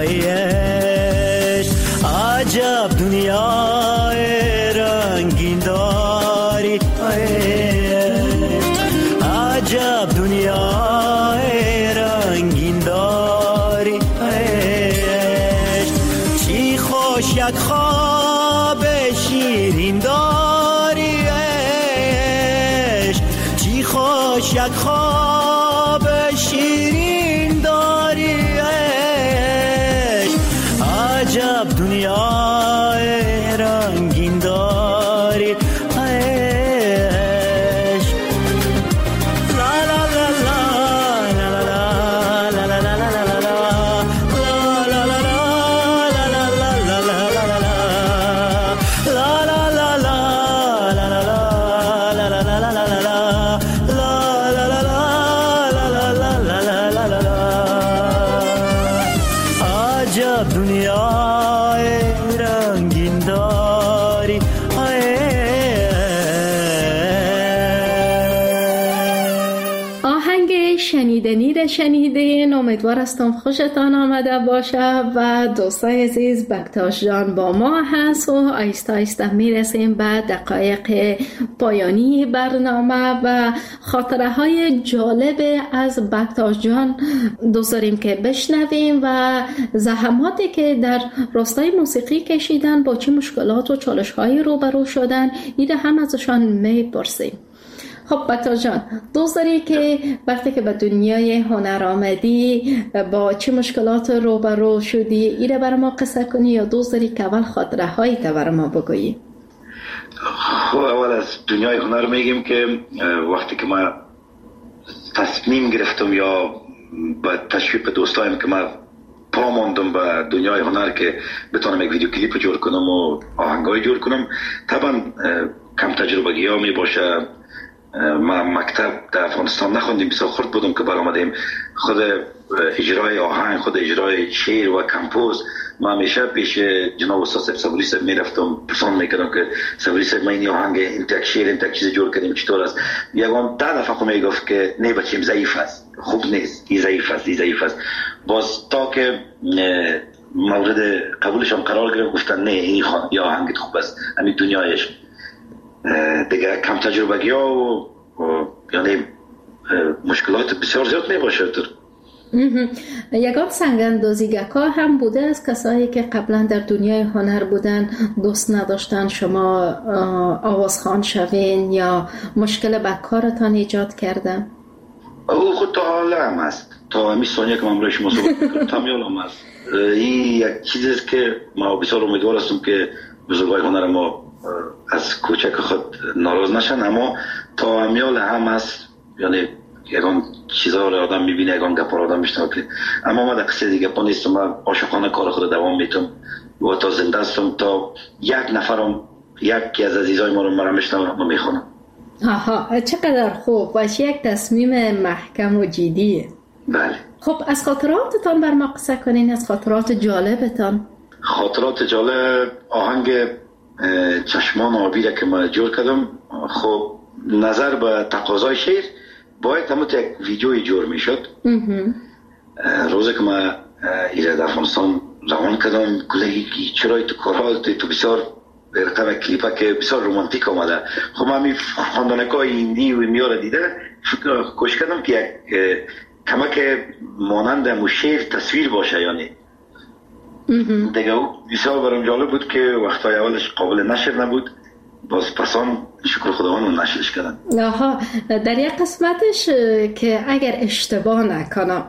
عشق، عجب دنیای رنگین داری عشق، عجب دنیای رنگین داری عشق. چی خوش یک خواب شیرین داری عشق، چی خوش یک خواب شیرین داری عشق، عجب دنیای رنگین داری عشق. لا لا لا لا لا لا لا لا لا دنیای رنگین داری آهنگ شنیدین. امیدوار هستم خوشتان آمده باشه و دوستای عزیز بکتاش جان با ما هست و آیسته آیسته میرسیم به دقایق پایانی برنامه و خاطره های جالب از بکتاش جان دوست داریم که بشنویم و زحماتی که در راستای موسیقی کشیدن، با چه مشکلات و چالش هایی روبرو شدن، ایده هم ازشان میپرسیم. خب بکتاش جان، دوست داری که وقتی که به دنیای هنر آمدی با چه مشکلات روبرو شدی ایره برای ما قصه کنی، یا دوست داری که اول خاطره هایی تا برای ما بگویی؟ خب اول از دنیای هنر میگیم که وقتی که ما تصمیم گرفتم یا با تشویق دوستایم که ما پا ماندم به دنیای هنر که بتونم یک ویدیو کلیپ جور کنم و آهنگای جور کنم، طبعا کم تجربگی ها می باشه، ما مکتب در افغانستان نخوندیم، بسیار خرد بودم که برآمدیم. خود اجرای آهنگ، خود اجرای شعر و کمپوز ما همیشه پیش جناب استاد صبوری صاحب میرفتم، پرسان میکردم که صبوری صاحب ما این آهنگ این تک شعر این تک چیز جور کردیم چطور است. یگان 10 دفعه خود میگفت که نه بچیم ضعیف است، خوب نیست، این ضعیف است، این ضعیف است. باز تا که مورد قبولشم قرار گرفت گفتن نه این یا آهنگت خوب است، همین دنیایش دیگه کم تجربگی ها و یعنی مشکلات بسیار زیاد می باشه. یگان سنگ‌اندازیگرها هم بوده از کسایی که قبلا در دنیای هنر بودن دوست نداشتن شما آوازخوان شوین یا مشکل به کارتان ایجاد کردن؟ او خود تا حالا هم هست، تا همین ثانیه که من برای شما صحبت میکنم تا حالا هم هست. این یک چیزی است که ما بسیار امیدوار هستم که بزرگوار هنر ما از کوچک خود ناراض نشن، اما تا همیال هم هست. یعنی یکان چیزها رو آدم میبینه، یکان گپا رو آدم میشنوه، اما من در قصه دیگه پا نیستم. من عاشقانه کار خود دوام میتونم و تا زنده هستم تا یک نفرم یکی از عزیزای ما رو میشنوه و میخونم. آها، چقدر خوب و یک تصمیم محکم و جدیه. بله. خب از خاطراتتان بر ما قصه کنین، از خاطرات جالبتان. خاطرات جالب آهنگ چشمان آبی را که ما جور کردم. خب نظر به تقاضای شعر باید همون یک ویدیوی جور میشد. روزی که ما ایره در افغانستان روان کردم گلهی چرای تو کارال تو بسیار رقم کلیپه که بسیار رومانتیک آمده. خب من خواندنکای هندی و میاره دیده کوشش کردم که کمک مانند همون شعر تصویر باشه. یعنی دیگه بسیار برام جالب بود که وقتای اولش قابل نشر نبود، باز پسان شکر خداوند نشرش کردن. آها، در یک قسمتش که اگر اشتباه نکنم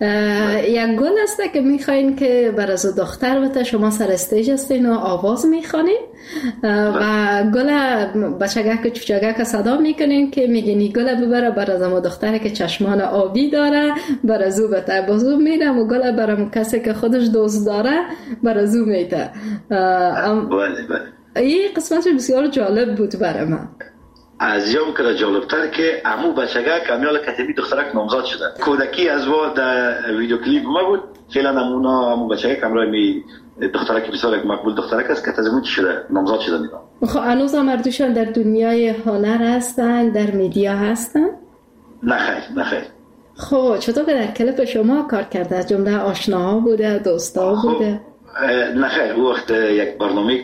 یک گل است که میخواین که بر از دختر بته شما سر استیج هستین و آواز میخوانین و گل بچگک چوچگک صدا میکنین که میگین گل ببره بر از اما دختره که چشمان آبی داره بر از او بته، بازو میدم و گل برام کسی که خودش دوست داره بر از او میته. بله. این قسمت بسیار جالب بود برای من. از یام که جالبتر که امو بچگه کمیال کتبی دخترک نامزاد شده. کودکی از وا در ویدیو کلیپ ما بود. فعلا نمونا امو بچگه کمرای می دخترک بسیار مقبول دخترک است که تزمون شده نامزاد شده میدم. خب هنوز مردوشان در دنیای هنر هستن، در میدیا هستن؟ نه خیر. خب چطور که در کلیپ شما کار کرده؟ از جمله آشناها بوده، دوستا بوده؟ نه خیر، او وقت یک برنامه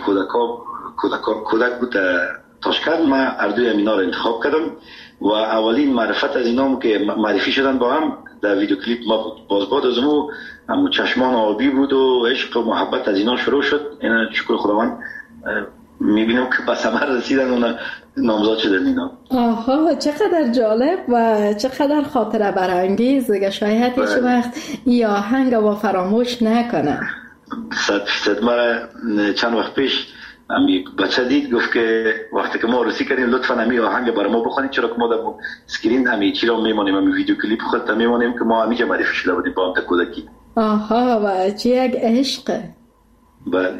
کودک بود تاشکند. من اردوی امینا رو انتخاب کردم و اولین معرفت از اینا که معرفی شدن با هم در ویدیو کلیپ ما بود. باز بعد از همون چشمان آبی بود و عشق و محبت از اینا شروع شد. اینا شکر خداوند میبینم که به ثمر رسیدن و نامزاد شدن اینا. آها، چقدر جالب و چقدر خاطره برانگیز. شاید هیچ وقت این آهنگ و فراموش نکنه. 100% من چند وقت پیش امی بچه دید گفت که وقتی که ما رسی کردیم لطفاً امی آهنگ برای ما بخونید، چرا که ما در اسکرین امی چی را میمانیم، امی ویدیو کلیپ خودت میمانیم که ما همیشه معرفی شده بودیم با هم تا کودکی. آها، و چه یک عشقه. بله.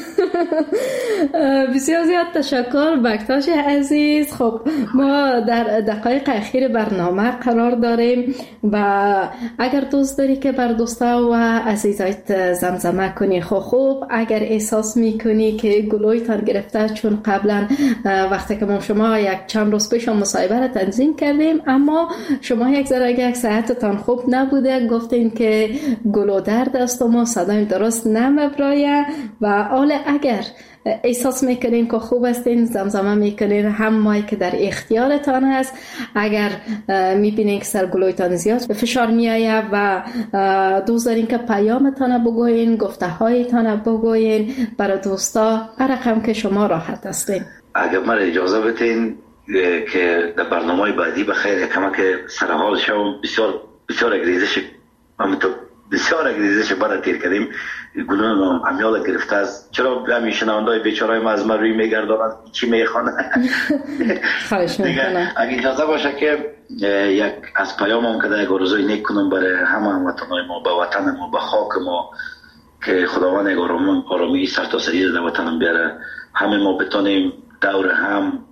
بسیار زیاد تشکر بکتاش عزیز. خب ما در دقایق اخیر برنامه قرار داریم و اگر دوست داری که بر دوستا و عزیزایت زمزمه کنی خوب اگر احساس میکنی که گلویتان گرفته، چون قبلا وقتی که ما شما یک چند روز پیش مصاحبه را تنظیم کردیم اما شما یک صحتتان خوب نبوده، گفتین که گلو درد است و ما صدای درست نمیبرایه و حالا اگر احساس میکنین که خوب هستین زمزمه میکنین، هم مایی که در اختیارتان هست. اگر میبینین که سرگلویتان زیاد به فشار میایه و دوست دارین که پیامتان بگوین، گفته هایتان بگوین برای دوستا، هر رقم که شما راحت هستین. اگر من اجازه بدین که در برنامه بعدی بخیر کمک سرحال شوم، بسیار اگریزش بسیار اگریزش برای تیر کردیم. گلون امیال گرفته است. چرا همین شنونده‌های بیچاره‌ی ما از من روی میگردانند چی میخوانه؟ خواهش میکنم اگه اجازه باشه که یک از پیامم که یک آرزوی نیک کنم برای همه هموطنان ما، به وطن ما، به خاک ما، که خداوند یک آرامی سرتاسری در وطنم بیاره، همه ما بتونیم دور هم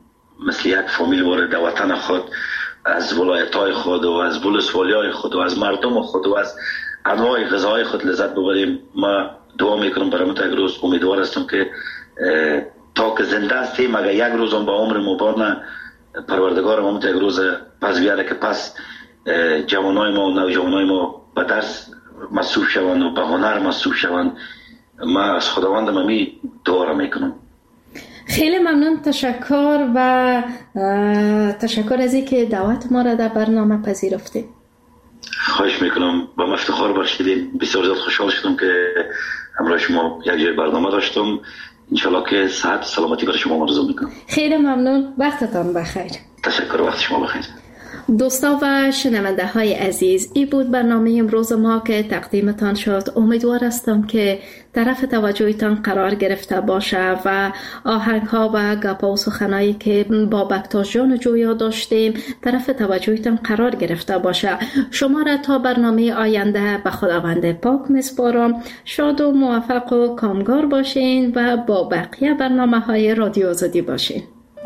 مثل یک فامیل وارد وطن خود، از ولایت‌های خود و از ولسوالی‌های خود و از مردم خود و از انواع غذاهای خود لذت ببریم. ما دعا میکنم برای یک روز، امیدوار هستم که تا که زنده هستیم، اگر یک روز هم با عمر مبارک پروردگار ما یک روز پس بیاره که پس جوانای ما و نوجوانای ما به درس مصروف شوند و به هنر مصروف شوند، ما از خداوندم همی دعا را میکنم. خیلی ممنون، تشکر و تشکر از اینکه دعوت ما را در برنامه پذیرفتید. خواهش میکنم، با من افتخار بخشیدین. بسیار زیاد خوشحال شدم که همراه شما یک جای برنامه داشتم. انشالله که صحت و سلامتی برای شما آرزو میکنم. خیلی ممنون، وقتتان بخیر. تشکر، وقت شما بخیر. دوستا و شنونده های عزیز، این بود برنامه امروز ما که تقدیمتان شد. امیدوار هستم که طرف توجهتان قرار گرفته باشه و آهنگ ها و گپا و سخنایی که با بکتاش جان جویا داشتیم طرف توجهتان قرار گرفته باشه. شما را تا برنامه آینده به خداوند پاک میسپارم. شاد و موفق و کامگار باشین و با بقیه برنامه های رادیو آزادی باشین.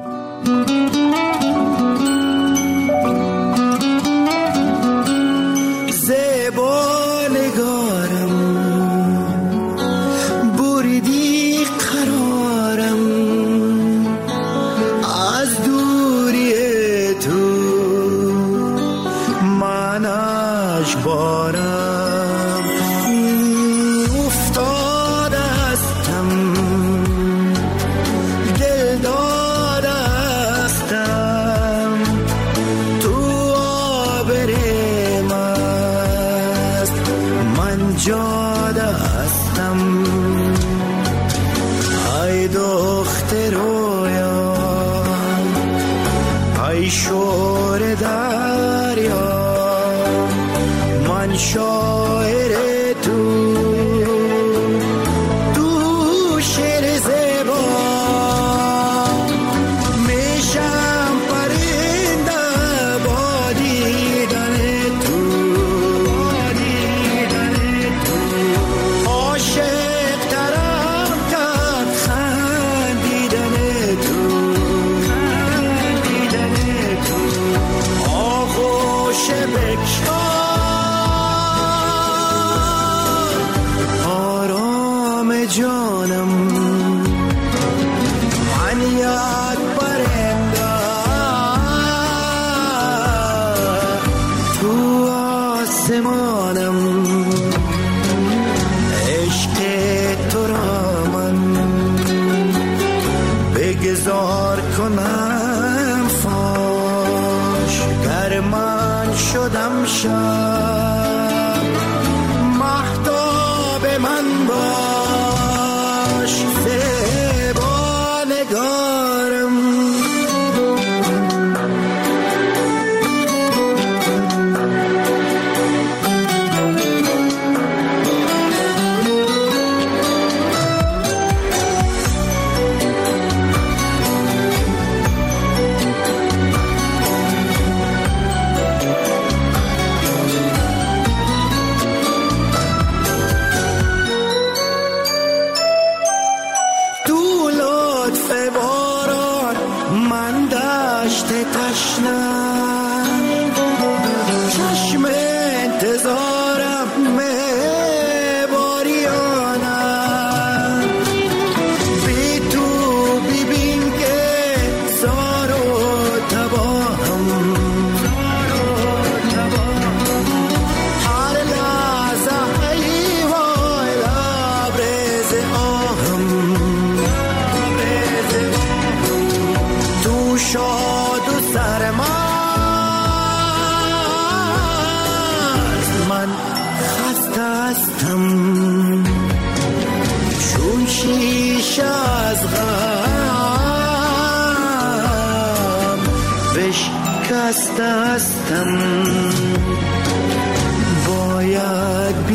باید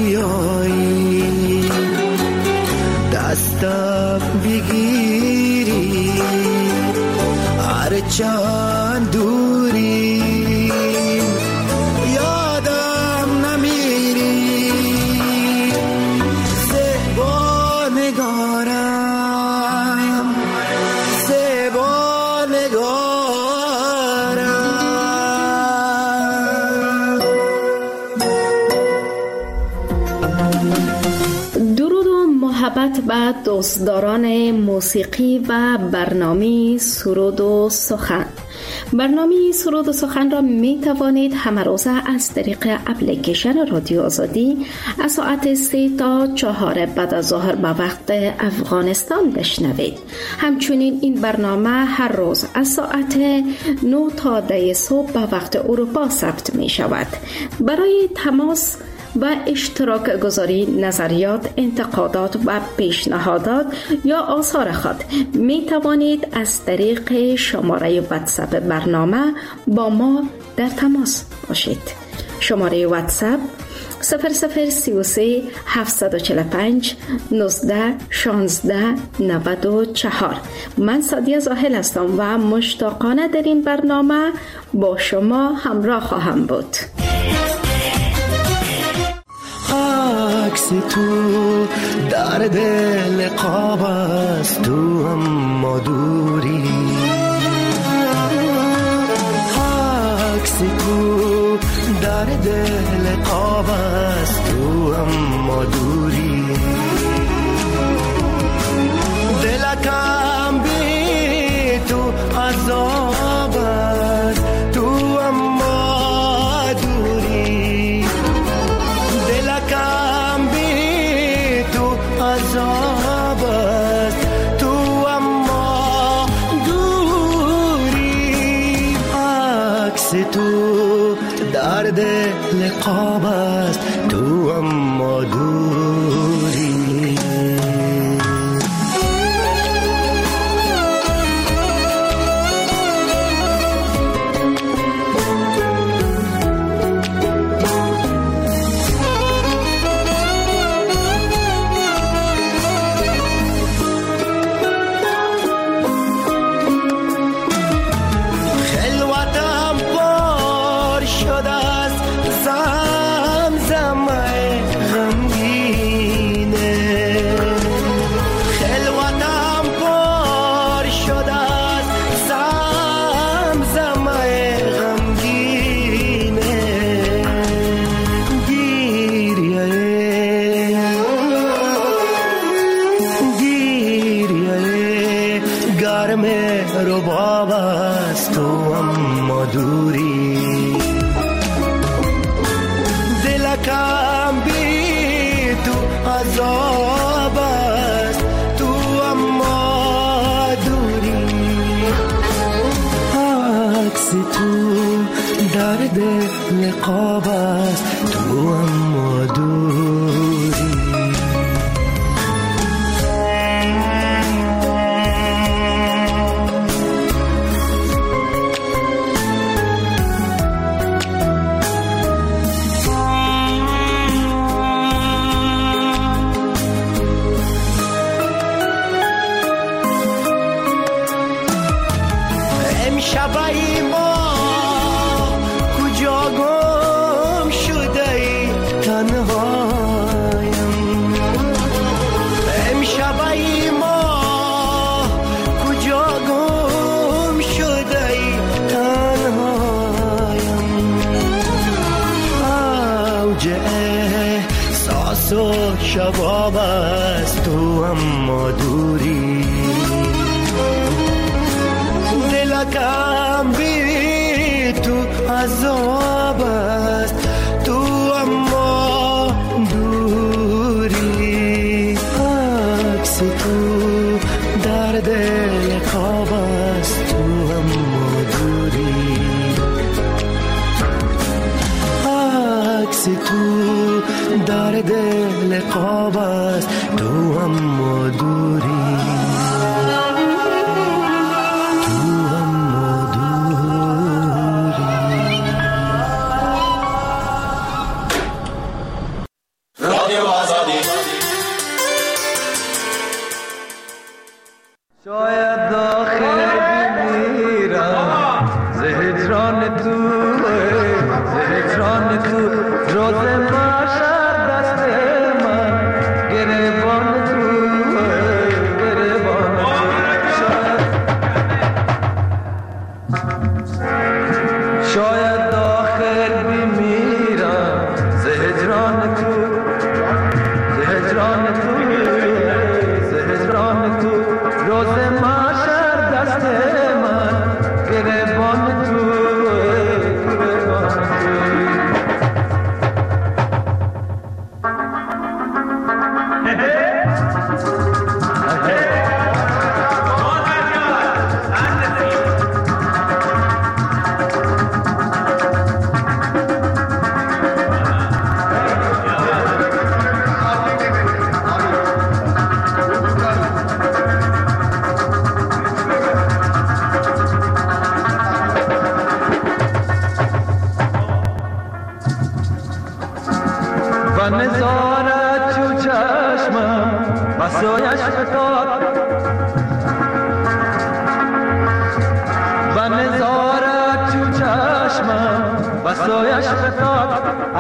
بیایی دستم بگیری هرچند دوری یادم نمیری زیبا نگارم زیبا نگارم تحیت به دوستداران موسیقی و برنامه سرود و سخن. برنامه سرود و سخن را می توانید همه روزه از طریق اپلیکیشن رادیو آزادی از ساعت 3 تا 4 بعد از ظهر به وقت افغانستان بشنوید. همچنین این برنامه هر روز از ساعت 9 تا 10 صبح به وقت اروپا ثبت می شود. برای تماس و اشتراک گذاری نظریات، انتقادات و پیشنهادات یا آثار خود می توانید از طریق شماره واتساپ برنامه با ما در تماس باشید. شماره واتساپ 0033 745 19 16 94. من سعدیه زاهل هستم و مشتاقانه در این برنامه با شما همراه خواهم بود. عکس تو در دل قاب است، تو اما دوری. عکس تو در دل قاب است، تو اما دوری. دلکم بی تو عذاب است، تو اما دوری. دلکم بی تو عذاب است، تو اما دوری. عکس تو در دل قاب است، تو اما دوری. قاب است، تو اما دوری. امشب ما کجا گم شده ای تنهایم. امشب ما کجا گم شده ای تنهایم. اوج احساس و شباب است، تو اما دوری. دلکم بی تو عذاب است، تو اما دوری. عکس تو در دل خواب است، تو اما دوری. عکس تو در دل خواب است، تو اما دوری. شاید داخل بمیرم ز هجران تو، ز هجران تو. روز محشر دست من گریبان تو،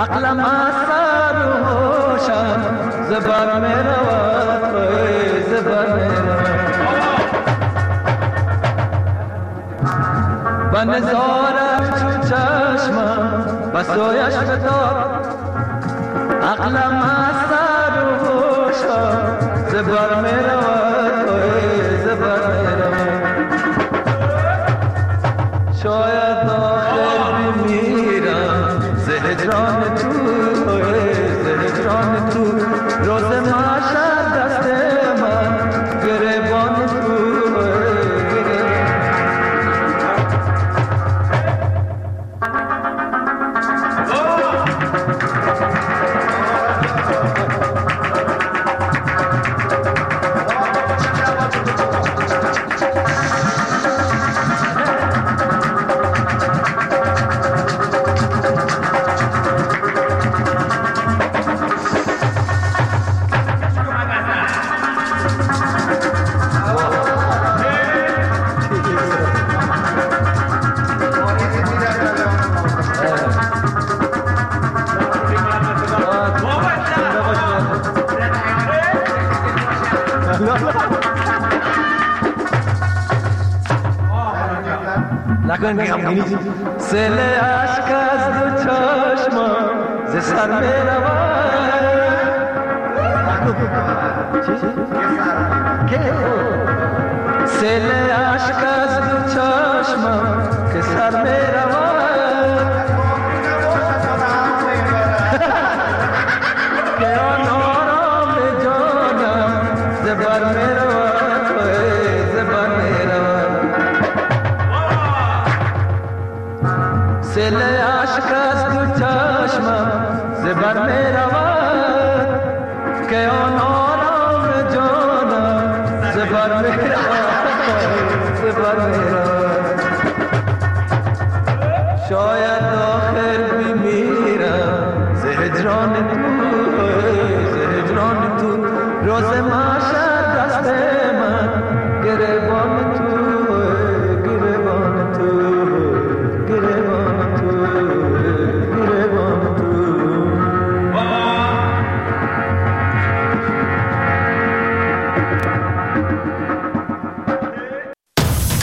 عقلم از سر و هوشم زبر می رود زبر می رود و نظارت چو چشمم و سویش بدار عقلم از سر و هوشم زبر می رود زبر می رود شاید آخر بمیرم ز هجران تو ز هجران تو روز محشر دست من گریبان تو سیل عشق از دو چشمم ز سر می رود سیل عشق از دو چشمم که سر می رود که آن آرام جانم زبر می رود زبر می رود سیل عشق از دو چشمم زبر می رود که آن آرام جانم زبر می رود زبر می رود شاید آخر بمیرم ز هجران تو ز هجران تو روز محشر